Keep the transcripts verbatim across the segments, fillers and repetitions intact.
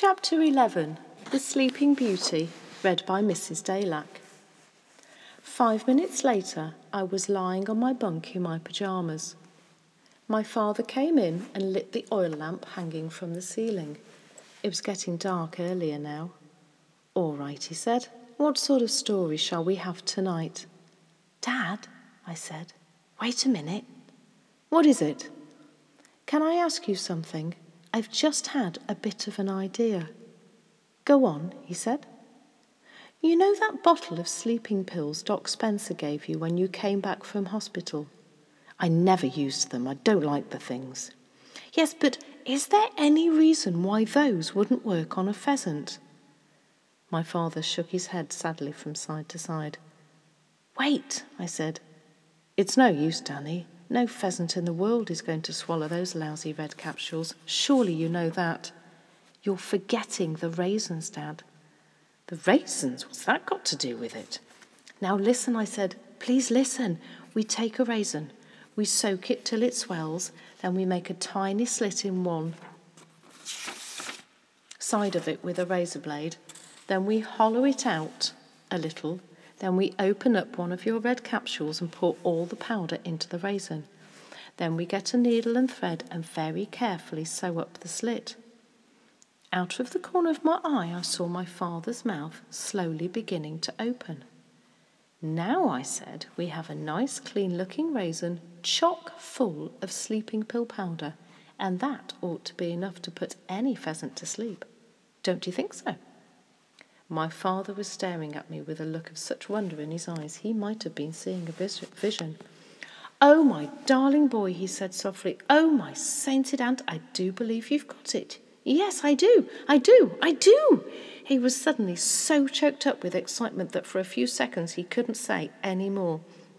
Chapter eleven. The Sleeping Beauty, read by Missus Daylack. Five minutes later, I was lying on my bunk in my pyjamas. My father came in and lit the oil lamp hanging from the ceiling. It was getting dark earlier now. "All right," he said. "What sort of story shall we have tonight?" "Dad," I said, "wait a minute." "What is it?" "Can I ask you something? I've just had a bit of an idea." "Go on," he said. "You know that bottle of sleeping pills Doc Spencer gave you when you came back from hospital?" "I never used them. I don't like the things." "Yes, but is there any reason why those wouldn't work on a pheasant?" My father shook his head sadly from side to side. "Wait," I said. "It's no use, Danny. No pheasant in the world is going to swallow those lousy red capsules. Surely you know that." "You're forgetting the raisins, Dad." "The raisins? What's that got to do with it?" "Now listen," I said. "Please listen. We take a raisin. We soak it till it swells. Then we make a tiny slit in one side of it with a razor blade. Then we hollow it out a little. Then we open up one of your red capsules and pour all the powder into the raisin. Then we get a needle and thread and very carefully sew up the slit." Out of the corner of my eye, I saw my father's mouth slowly beginning to open. "Now," I said, "we have a nice clean-looking raisin chock full of sleeping pill powder, and that ought to be enough to put any pheasant to sleep. Don't you think so?" My father was staring at me with a look of such wonder in his eyes he might have been seeing a vision. "Oh, my darling boy," he said softly. "Oh, my sainted aunt, I do believe you've got it. Yes, I do, I do, I do." He was suddenly so choked up with excitement that for a few seconds he couldn't say any more.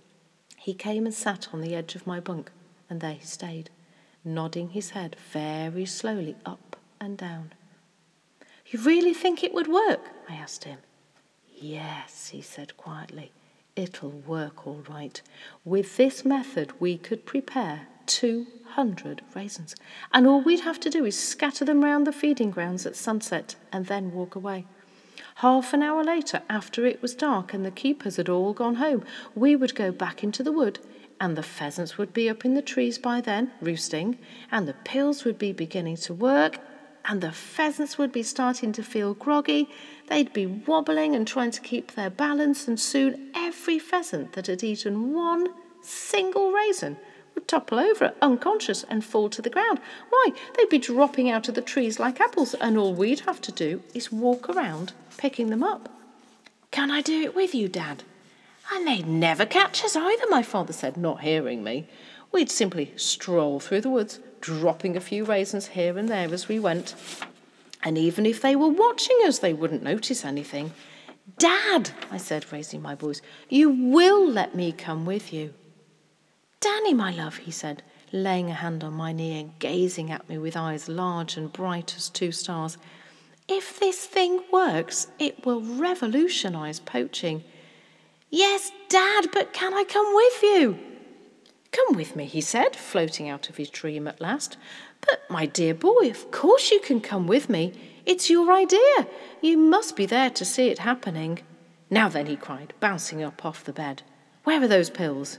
He came and sat on the edge of my bunk, and there he stayed, nodding his head very slowly up and down. "You really think it would work?" I asked him. "Yes," he said quietly. "It'll work all right. With this method we could prepare two hundred raisins, and all we'd have to do is scatter them round the feeding grounds at sunset and then walk away. Half an hour later, after it was dark and the keepers had all gone home, we would go back into the wood, and the pheasants would be up in the trees by then, roosting, and the pills would be beginning to work, and the pheasants would be starting to feel groggy. They'd be wobbling and trying to keep their balance, and soon every pheasant that had eaten one single raisin would topple over unconscious and fall to the ground. Why, they'd be dropping out of the trees like apples, and all we'd have to do is walk around picking them up." "Can I do it with you, Dad?" "And they'd never catch us either," my father said, not hearing me. "We'd simply stroll through the woods, dropping a few raisins here and there as we went. And even if they were watching us, they wouldn't notice anything." "Dad," I said, raising my voice, "you will let me come with you." "Danny, my love," he said, laying a hand on my knee and gazing at me with eyes large and bright as two stars. "If this thing works, it will revolutionise poaching." "Yes, Dad, but can I come with you?" "Come with me," he said, floating out of his dream at last. "But, my dear boy, of course you can come with me. It's your idea. You must be there to see it happening. Now then," he cried, bouncing up off the bed. "Where are those pills?"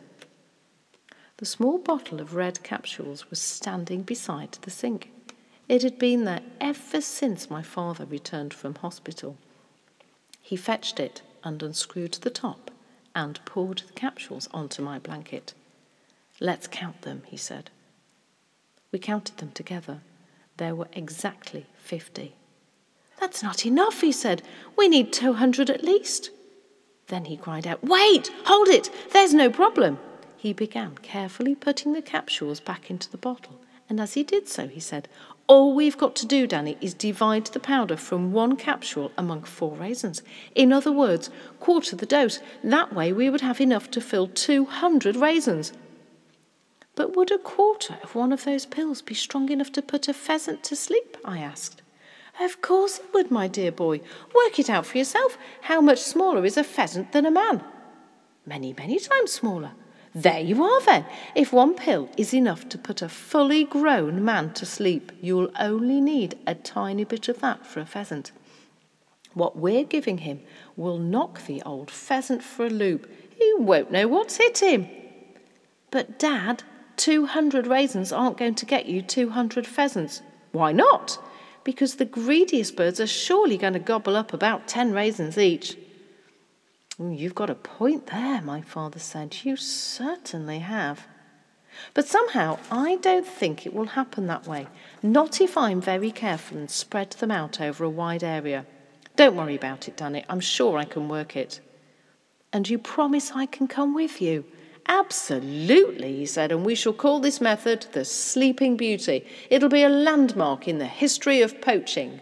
The small bottle of red capsules was standing beside the sink. It had been there ever since my father returned from hospital. He fetched it and unscrewed the top and poured the capsules onto my blanket. "Let's count them," he said. We counted them together. There were exactly fifty. "That's not enough," he said. "We need two hundred at least." Then he cried out, "Wait! Hold it! There's no problem." He began carefully putting the capsules back into the bottle, and as he did so, he said, "All we've got to do, Danny, is divide the powder from one capsule among four raisins. In other words, quarter the dose. That way we would have enough to fill two hundred raisins." "But would a quarter of one of those pills be strong enough to put a pheasant to sleep?" I asked. "Of course it would, my dear boy. Work it out for yourself. How much smaller is a pheasant than a man?" "Many, many times smaller." There you are then. If one pill is enough to put a fully grown man to sleep, you'll only need a tiny bit of that for a pheasant. What we're giving him will knock the old pheasant for a loop. He won't know what's hit him. But, Dad, two hundred raisins aren't going to get you two hundred pheasants. Why not? Because the greediest birds are surely going to gobble up about ten raisins each. Oh, you've got a point there, my father said. You certainly have. But somehow I don't think it will happen that way. Not if I'm very careful and spread them out over a wide area. Don't worry about it, Danny. I'm sure I can work it. And you promise I can come with you? Absolutely, he said, and we shall call this method the Sleeping Beauty. It'll be a landmark in the history of poaching.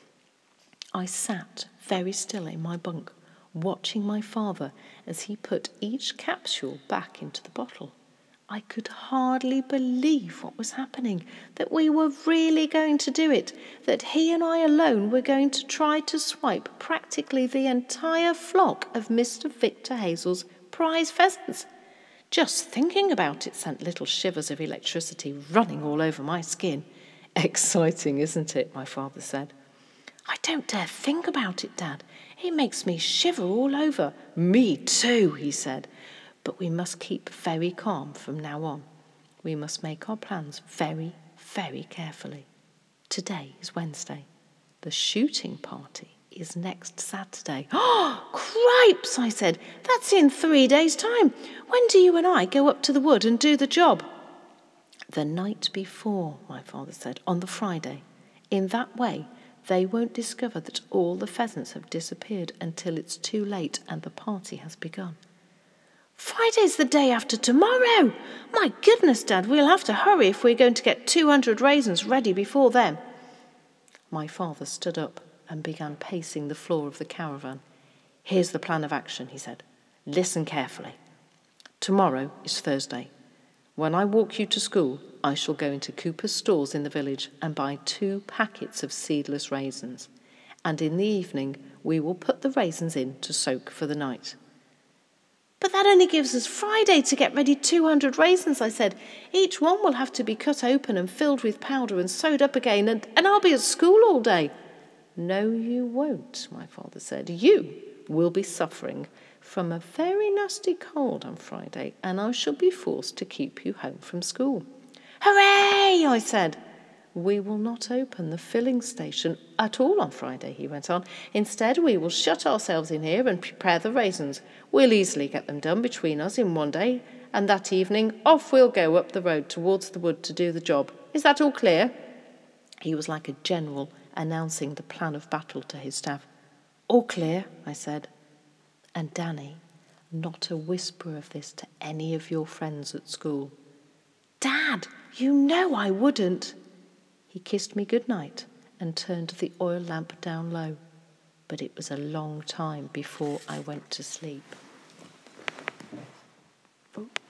I sat very still in my bunk, watching my father as he put each capsule back into the bottle. I could hardly believe what was happening, that we were really going to do it, that he and I alone were going to try to swipe practically the entire flock of Mister Victor Hazel's prize pheasants. Just thinking about it sent little shivers of electricity running all over my skin. Exciting, isn't it? My father said. I don't dare think about it, Dad. It makes me shiver all over. Me too, he said. But we must keep very calm from now on. We must make our plans very, very carefully. Today is Wednesday. The shooting party is next Saturday. Oh, cripes, I said. That's in three days' time. When do you and I go up to the wood and do the job? The night before, my father said, on the Friday. In that way, they won't discover that all the pheasants have disappeared until it's too late and the party has begun. Friday's the day after tomorrow. My goodness, Dad, we'll have to hurry if we're going to get two hundred raisins ready before then. My father stood up and began pacing the floor of the caravan. Here's the plan of action, he said. Listen carefully. Tomorrow is Thursday. When I walk you to school, I shall go into Cooper's stores in the village and buy two packets of seedless raisins. And in the evening, we will put the raisins in to soak for the night. But that only gives us Friday to get ready two hundred raisins, I said. Each one will have to be cut open and filled with powder and sewed up again, and, and I'll be at school all day. No, you won't, my father said. You will be suffering from a very nasty cold on Friday, and I shall be forced to keep you home from school. Hooray, I said. We will not open the filling station at all on Friday, he went on. Instead, we will shut ourselves in here and prepare the raisins. We'll easily get them done between us in one day, and that evening off we'll go up the road towards the wood to do the job. Is that all clear? He was like a general announcing the plan of battle to his staff. All clear, I said. And Danny, not a whisper of this to any of your friends at school. Dad, you know I wouldn't. He kissed me goodnight and turned the oil lamp down low, but it was a long time before I went to sleep. Oh.